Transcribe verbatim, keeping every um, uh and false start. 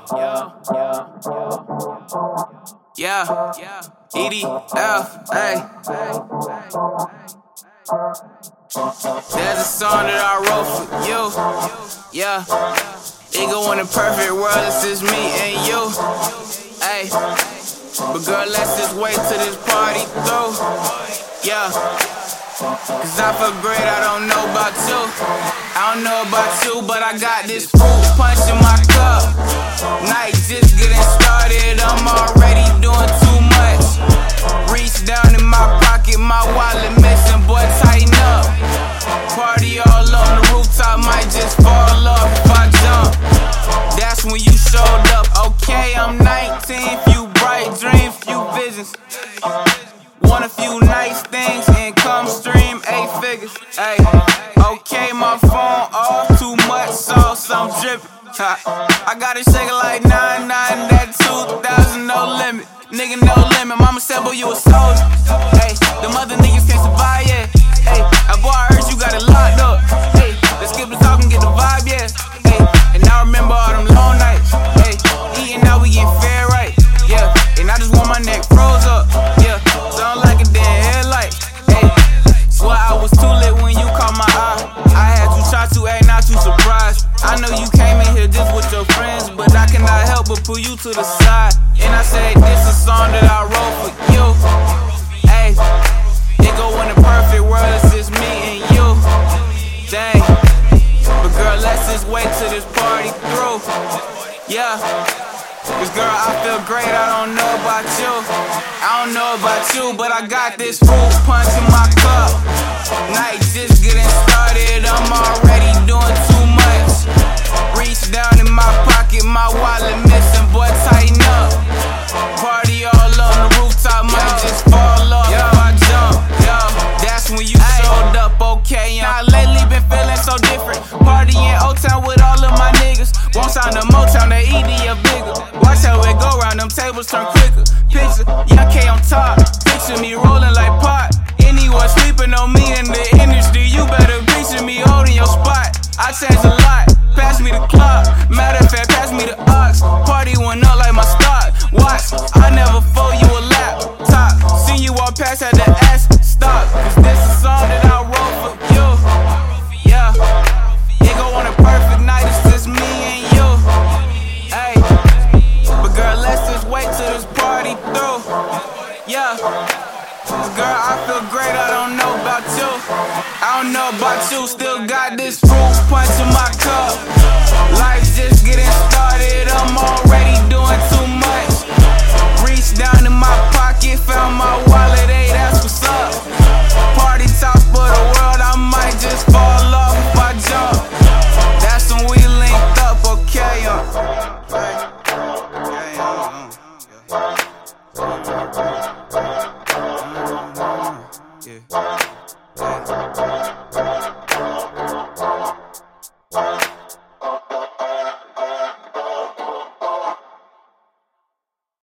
Yeah, E D F, hey. There's a song that I wrote for you, yeah. It go in the perfect world, it's just me and you, hey. But girl, let's just wait till this party through, yeah. Cause I feel great, I don't know about you. I don't know about you, but I got this fruit punch in my cup. Night just getting started, I'm already doing too much. Reach down in my pocket, my wallet missing, boy, tighten up. Party all on the rooftop, might just fall off if I jump. That's when you showed up, okay, I'm nineteen, few bright dreams, few visions. Want a few nice things, income stream, eight figures, ayy. Okay, my phone off, too much sauce, I'm drippin'. I got it shaking like nine nine, that two thousand, no limit. Nigga, no limit, mama said, boy, you a soldier. Ayy, them other niggas can't survive, yeah. Ayy, that boy, I heard you got it locked up. Ayy, let's skip the talk and get the vibe, yeah. Ayy, and I remember all them long nights. Ayy, eating out, we getting fair right, yeah. And I just want my neck froze up, yeah. Sound like a damn headlight, ayy. Swear I was too lit when you caught my eye. I had to try to act not too surprised. I know you came in here just with your friends, but I cannot help but pull you to the side. And I said, this a song that I wrote for you, ayy. It go in the perfect world, it's just me and you, dang. But girl, let's just wait till this party through, yeah. Cause girl, I feel great, I don't know about you. I don't know about you, but I got this fruit punch in my cup. Night just getting started, I'm already doing too much. Reach down in my pocket, my wallet missing, boy, tighten up. Party all on the rooftop, might just fall off if I jump. Yo, that's when you showed up, okay. Now lately been feeling so different. Party in O-Town with all of my niggas. Won't sign the Motown, the E D F bigger. Watch how it go round, them tables turn quicker. Picture, young K on top. Picture me rolling like pot. Anyone sleeping on me in the industry, you better picture me holding your spot. I changed a lot, pass me the clock. Matter of fact, pass me the ox. Party went up like my stock. Watch, I never fold you a laptop. Seen you walk past, had to ask, stop. Cause this is a song that I wrote for you, yeah. It go on a perfect night, it's just me and you, ayy. But girl, let's just wait till this party through, yeah. Girl, I feel great, I don't know about you. I don't know about you, still got this fruit punch in my cup. Life's just getting started, I'm already doing too much. Reach down in my pocket, found my wallet, hey, that's what's up. Party top of the world, I might just fall off if I jump. That's when we linked up, okay, uh. Yeah.